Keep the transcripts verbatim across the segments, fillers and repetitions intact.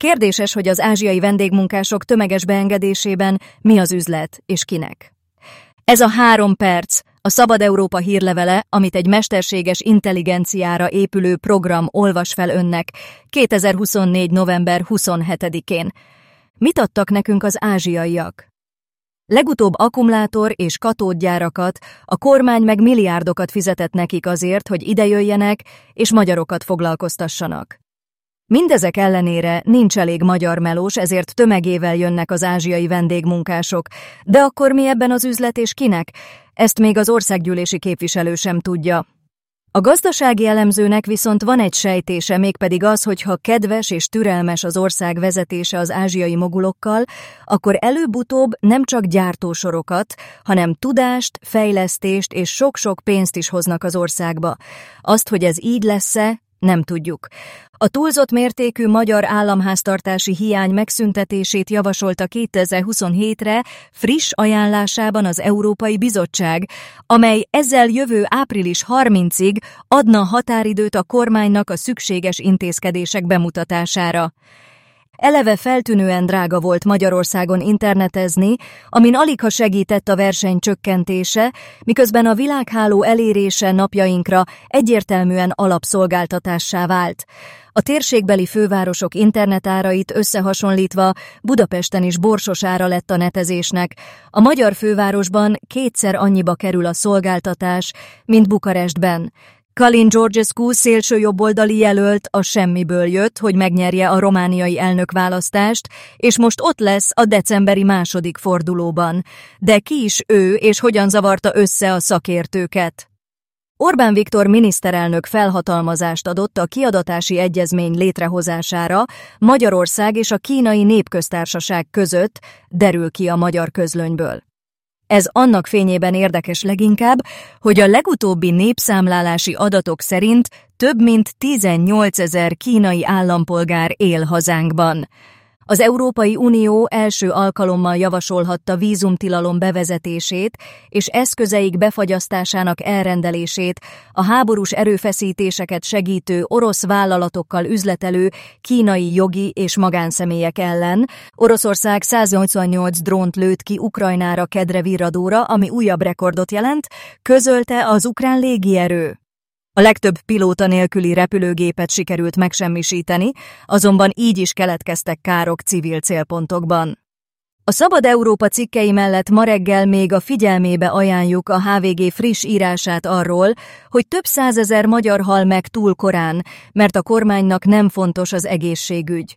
Kérdéses, hogy az ázsiai vendégmunkások tömeges beengedésében mi az üzlet és kinek. Ez a három perc, a Szabad Európa hírlevele, amit egy mesterséges intelligenciára épülő program olvas fel önnek kétezer-huszonnégy. november huszonhetedikén. Mit adtak nekünk az ázsiaiak? Legutóbb akkumulátor- és katódgyárakat, a kormány meg milliárdokat fizetett nekik azért, hogy idejöjjenek és magyarokat foglalkoztassanak. Mindezek ellenére nincs elég magyar melós, ezért tömegével jönnek az ázsiai vendégmunkások. De akkor mi ebben az üzlet és kinek? Ezt még az országgyűlési képviselő sem tudja. A gazdasági elemzőnek viszont van egy sejtése, mégpedig az, hogy ha kedves és türelmes az ország vezetése az ázsiai mogulokkal, akkor előbb-utóbb nem csak gyártósorokat, hanem tudást, fejlesztést és sok-sok pénzt is hoznak az országba. Azt, hogy ez így lesz-e, nem tudjuk. A túlzott mértékű magyar államháztartási hiány megszüntetését javasolta kétezer-huszonhétre friss ajánlásában az Európai Bizottság, amely ezzel jövő április harmincadikáig adna határidőt a kormánynak a szükséges intézkedések bemutatására. Eleve feltűnően drága volt Magyarországon internetezni, amin aligha segített a verseny csökkentése, miközben a világháló elérése napjainkra egyértelműen alapszolgáltatássá vált. A térségbeli fővárosok internetárait összehasonlítva Budapesten is borsos ára lett a netezésnek. A magyar fővárosban kétszer annyiba kerül a szolgáltatás, mint Bukarestben. Călin Georgescu szélsőjobboldali jelölt a semmiből jött, hogy megnyerje a romániai elnökválasztást, és most ott lesz a decemberi második fordulóban. De ki is ő, és hogyan zavarta össze a szakértőket? Orbán Viktor miniszterelnök felhatalmazást adott a kiadatási egyezmény létrehozására Magyarország és a Kínai Népköztársaság között, derül ki a Magyar Közlönyből. Ez annak fényében érdekes leginkább, hogy a legutóbbi népszámlálási adatok szerint több mint tizennyolcezer kínai állampolgár él hazánkban. Az Európai Unió első alkalommal javasolhatta vízumtilalom bevezetését és eszközeik befagyasztásának elrendelését a háborús erőfeszítéseket segítő orosz vállalatokkal üzletelő kínai jogi és magánszemélyek ellen. Oroszország száznyolcvannyolc drónt lőtt ki Ukrajnára kedre virradóra, ami újabb rekordot jelent, közölte az ukrán légierő. A legtöbb pilóta nélküli repülőgépet sikerült megsemmisíteni, azonban így is keletkeztek károk civil célpontokban. A Szabad Európa cikkei mellett ma reggel még a figyelmébe ajánljuk a há vé gé friss írását arról, hogy több százezer magyar hal meg túl korán, mert a kormánynak nem fontos az egészségügy.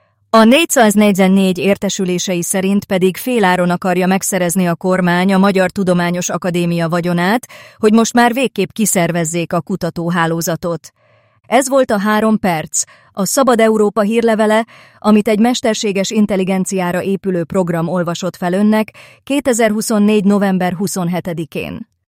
A négyszáznegyvennégy értesülései szerint pedig féláron akarja megszerezni a kormány a Magyar Tudományos Akadémia vagyonát, hogy most már végképp kiszervezzék a kutatóhálózatot. Ez volt a három perc, a Szabad Európa hírlevele, amit egy mesterséges intelligenciára épülő program olvasott fel önnek kétezer-huszonnégy. november huszonhetedikén.